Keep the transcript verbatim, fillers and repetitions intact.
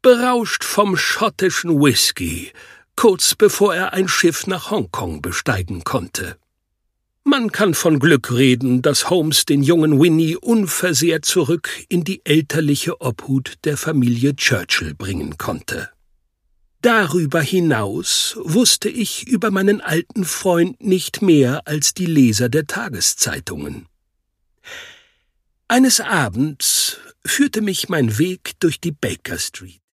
berauscht vom schottischen Whisky, kurz bevor er ein Schiff nach Hongkong besteigen konnte. Man kann von Glück reden, dass Holmes den jungen Winnie unversehrt zurück in die elterliche Obhut der Familie Churchill bringen konnte. Darüber hinaus wusste ich über meinen alten Freund nicht mehr als die Leser der Tageszeitungen. Eines Abends führte mich mein Weg durch die Baker Street.